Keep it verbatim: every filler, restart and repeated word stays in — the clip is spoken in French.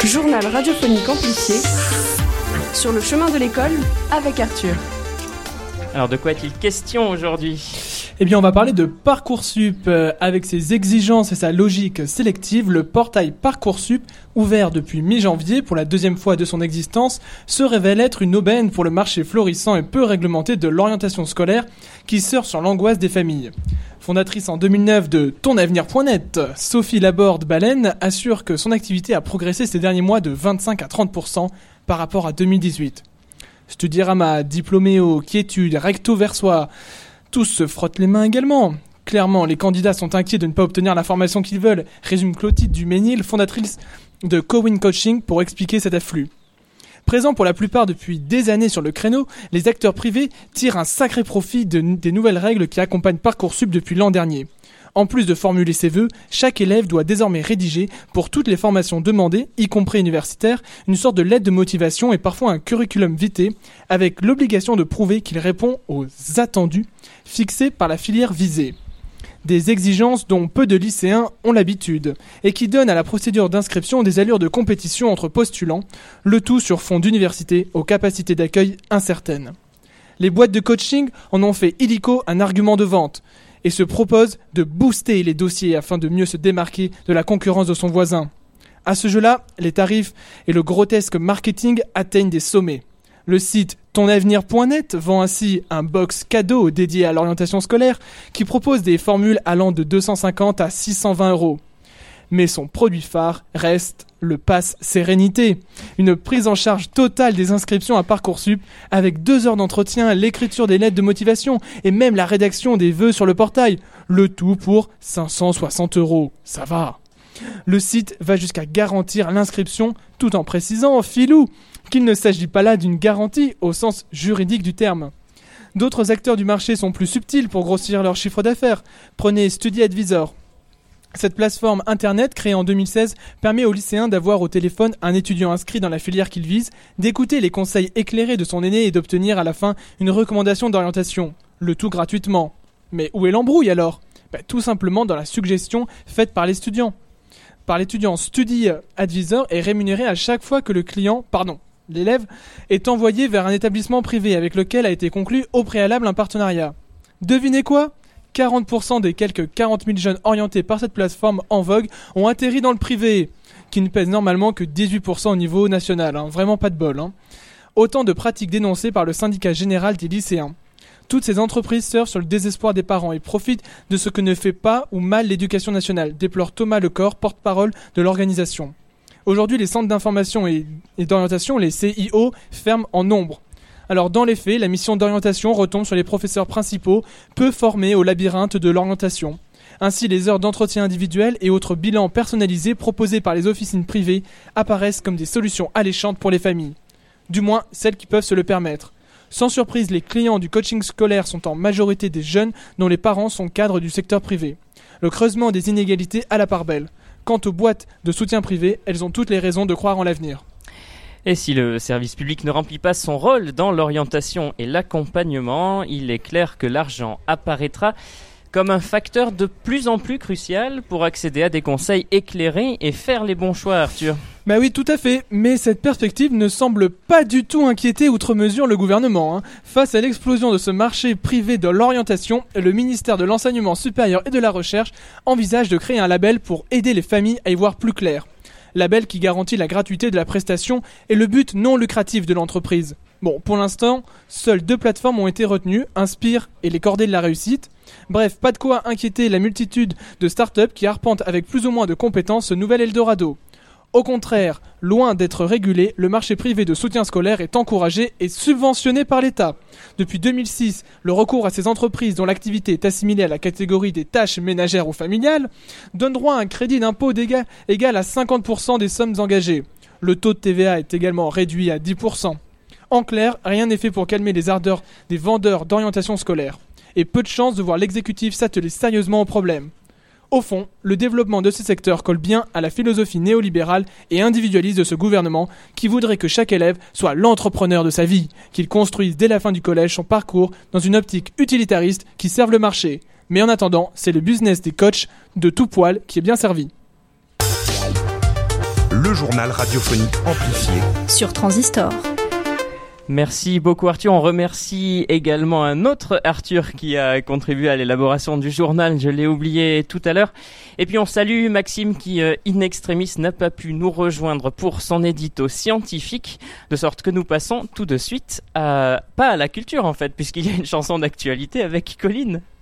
Journal radiophonique amplifié sur le chemin de l'école avec Arthur. Alors de quoi est-il question aujourd'hui ? Eh bien, on va parler de Parcoursup. Euh, avec ses exigences et sa logique sélective, le portail Parcoursup, ouvert depuis mi-janvier pour la deuxième fois de son existence, se révèle être une aubaine pour le marché florissant et peu réglementé de l'orientation scolaire qui surfe sur l'angoisse des familles. Fondatrice en deux mille neuf de ton avenir point net, Sophie Laborde-Baleine assure que son activité a progressé ces derniers mois de vingt-cinq à trente pour cent par rapport à deux mille dix-huit. Studierama, Diplôméo, Quiétude, Recto Versois, tous se frottent les mains également. Clairement, les candidats sont inquiets de ne pas obtenir la formation qu'ils veulent, résume Clotilde Duménil, fondatrice de Cowin Coaching, pour expliquer cet afflux. Présents pour la plupart depuis des années sur le créneau, les acteurs privés tirent un sacré profit de, des nouvelles règles qui accompagnent Parcoursup depuis l'an dernier. En plus de formuler ses vœux, chaque élève doit désormais rédiger, pour toutes les formations demandées, y compris universitaires, une sorte de lettre de motivation et parfois un curriculum vitae, avec l'obligation de prouver qu'il répond aux attendus fixés par la filière visée. Des exigences dont peu de lycéens ont l'habitude, et qui donnent à la procédure d'inscription des allures de compétition entre postulants, le tout sur fond d'université aux capacités d'accueil incertaines. Les boîtes de coaching en ont fait illico un argument de vente, et se propose de booster les dossiers afin de mieux se démarquer de la concurrence de son voisin. À ce jeu-là, les tarifs et le grotesque marketing atteignent des sommets. Le site ton avenir point net vend ainsi un box cadeau dédié à l'orientation scolaire qui propose des formules allant de deux cent cinquante à six cent vingt euros. Mais son produit phare reste le Pass Sérénité, une prise en charge totale des inscriptions à Parcoursup avec deux heures d'entretien, l'écriture des lettres de motivation et même la rédaction des vœux sur le portail, le tout pour cinq cent soixante euros. Ça va. Le site va jusqu'à garantir l'inscription tout en précisant, filou, qu'il ne s'agit pas là d'une garantie au sens juridique du terme. D'autres acteurs du marché sont plus subtils pour grossir leur chiffre d'affaires. Prenez Study Advisor. Cette plateforme internet créée en deux mille seize permet aux lycéens d'avoir au téléphone un étudiant inscrit dans la filière qu'il vise, d'écouter les conseils éclairés de son aîné et d'obtenir à la fin une recommandation d'orientation. Le tout gratuitement. Mais où est l'embrouille alors ? Ben, tout simplement dans la suggestion faite par l'étudiant. Par l'étudiant, Study Advisor est rémunéré à chaque fois que le client, pardon, l'élève, est envoyé vers un établissement privé avec lequel a été conclu au préalable un partenariat. Devinez quoi ? quarante pour cent des quelques quarante mille jeunes orientés par cette plateforme en vogue ont atterri dans le privé, qui ne pèse normalement que dix-huit pour cent au niveau national. Hein. Vraiment pas de bol. Hein. Autant de pratiques dénoncées par le syndicat général des lycéens. Toutes ces entreprises surfent sur le désespoir des parents et profitent de ce que ne fait pas ou mal l'éducation nationale, déplore Thomas Lecor, porte-parole de l'organisation. Aujourd'hui, les centres d'information et d'orientation, les C I O, ferment en nombre. Alors dans les faits, la mission d'orientation retombe sur les professeurs principaux, peu formés au labyrinthe de l'orientation. Ainsi, les heures d'entretien individuel et autres bilans personnalisés proposés par les officines privées apparaissent comme des solutions alléchantes pour les familles. Du moins, celles qui peuvent se le permettre. Sans surprise, les clients du coaching scolaire sont en majorité des jeunes dont les parents sont cadres du secteur privé. Le creusement des inégalités à la part belle. Quant aux boîtes de soutien privé, elles ont toutes les raisons de croire en l'avenir. Et si le service public ne remplit pas son rôle dans l'orientation et l'accompagnement, il est clair que l'argent apparaîtra comme un facteur de plus en plus crucial pour accéder à des conseils éclairés et faire les bons choix, Arthur. Bah oui, tout à fait, mais cette perspective ne semble pas du tout inquiéter outre mesure le gouvernement. Hein. Face à l'explosion de ce marché privé de l'orientation, le ministère de l'Enseignement supérieur et de la Recherche envisage de créer un label pour aider les familles à y voir plus clair. Label qui garantit la gratuité de la prestation et le but non lucratif de l'entreprise. Bon, pour l'instant, seules deux plateformes ont été retenues, Inspire et les Cordées de la Réussite. Bref, pas de quoi inquiéter la multitude de startups qui arpentent avec plus ou moins de compétences ce nouvel Eldorado. Au contraire, loin d'être régulé, le marché privé de soutien scolaire est encouragé et subventionné par l'État. Depuis deux mille six, le recours à ces entreprises dont l'activité est assimilée à la catégorie des tâches ménagères ou familiales donne droit à un crédit d'impôt d'égal, égal à cinquante pour cent des sommes engagées. Le taux de T V A est également réduit à dix pour cent. En clair, rien n'est fait pour calmer les ardeurs des vendeurs d'orientation scolaire. Et peu de chances de voir l'exécutif s'atteler sérieusement au problème. Au fond, le développement de ces secteurs colle bien à la philosophie néolibérale et individualiste de ce gouvernement qui voudrait que chaque élève soit l'entrepreneur de sa vie, qu'il construise dès la fin du collège son parcours dans une optique utilitariste qui serve le marché. Mais en attendant, c'est le business des coachs de tout poil qui est bien servi. le journal radiophonique amplifié sur Transistor. Merci beaucoup Arthur, on remercie également un autre Arthur qui a contribué à l'élaboration du journal, je l'ai oublié tout à l'heure. Et puis on salue Maxime qui, euh, in extremis, n'a pas pu nous rejoindre pour son édito scientifique, de sorte que nous passons tout de suite à, pas à la culture en fait, puisqu'il y a une chanson d'actualité avec Colline.